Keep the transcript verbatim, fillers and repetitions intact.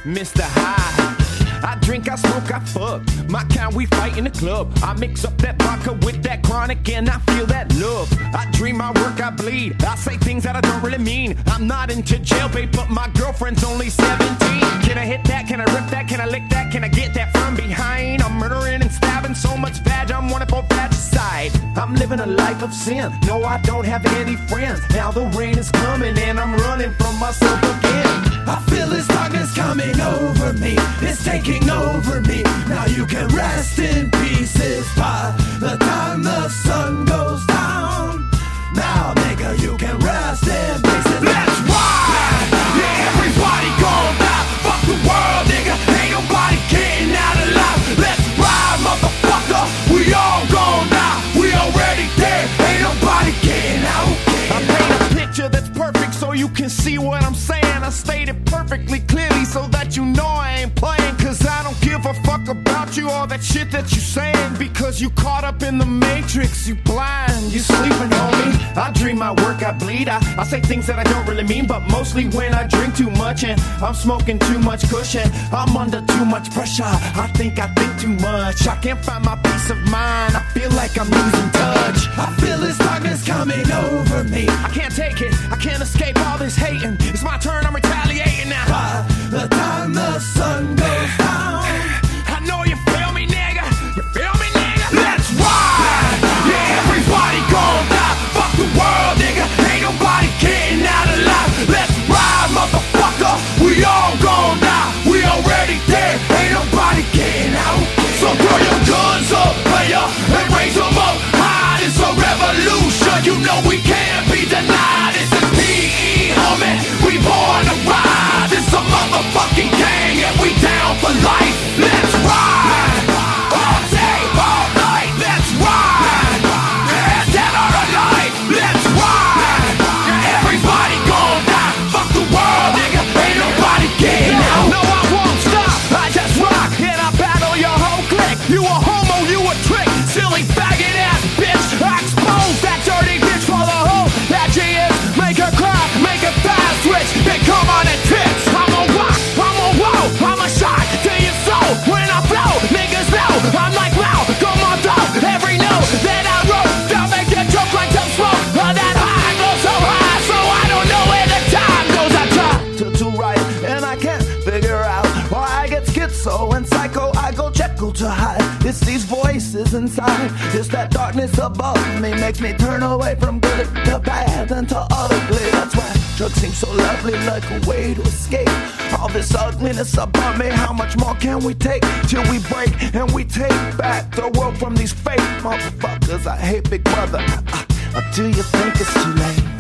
Mister High. I drink, I smoke, I fuck. My kind, we fight in the club. I mix up that vodka with that chronic and I feel that love. I dream, I work, I bleed. I say things that I don't really mean. I'm not into jail, babe, but my girlfriend's only seventeen. Can I hit that? Can I rip that? Can I lick that? Can I get that from behind? I'm murdering and stabbing so much vag, I'm wanting for vagicide. I'm living a life of sin. No, I don't have any friends. Now the rain is coming and I'm running from myself again. I feel this darkness coming over me. It's taking over me. Now you can rest in pieces by the time the sun goes down. Now, nigga, you can rest in pieces. Let's ride! Yeah, everybody gon' die. Fuck the world, nigga. Ain't nobody getting out alive. Let's ride, motherfucker. We all gon' die. We already dead. Ain't nobody getting out. I paint a picture that's perfect so you can see what I'm saying. I state it perfectly clearly so that you know I ain't playing. Cause I don't give a fuck about you, all that shit that you saying. Because you caught up in the matrix, you blind, you sleeping on me. I dream, I work, I bleed. I, I say things that I don't really mean. But mostly when I drink too much and I'm smoking too much cushion. I'm under too much pressure, I think I think too much. I can't find my peace of mind, I feel like I'm losing touch. I feel this darkness coming over me. I can't take it, I can't escape all this hating. It's my turn, I'm retaliating now. By the time the sun goes down, I know you feel me, nigga. You feel me, nigga? Let's ride! Yeah, everybody gon' die. Fuck the world, nigga. Ain't nobody getting out alive. Let's ride, motherfucker. We all gon' die. We already dead. Ain't nobody getting out. So throw your guns up, player, and raise them up high. It's a revolution. You know we can't be denied. It's a P E, homie. We born to ride. It's a motherfucking gang, and we down for life. Let's ride. All day, all night. Let's ride. Yeah, dead or alive. Let's ride. Yeah, everybody gon' die. Fuck the world, nigga. Ain't nobody getting out. No, I won't stop. I just rock and I battle your whole clique. You a homo, you a trick, silly faggot ass bitch. I expose that dirty bitch for the hoe that she is. Make her cry, make her fast switch, then come on and tits. I'm a rock, I'm a whoa, I'm a shot to your soul. When I flow, niggas know I'm like wow, come on though. Every note that I wrote, don't make you choke like some smoke. Oh, that high goes so high, so I don't know where the time goes. I try to do right, and I can't figure out why I get schizo and psycho. I go Jekyll to hide. It's these voices inside. It's that darkness above me makes me turn away from good to bad and to ugly. That's why drugs seem so lovely, like a way to escape all this ugliness above me. How much more can we take till we break and we take back the world from these fake motherfuckers? I hate Big Brother. Uh, uh, do you think it's too late?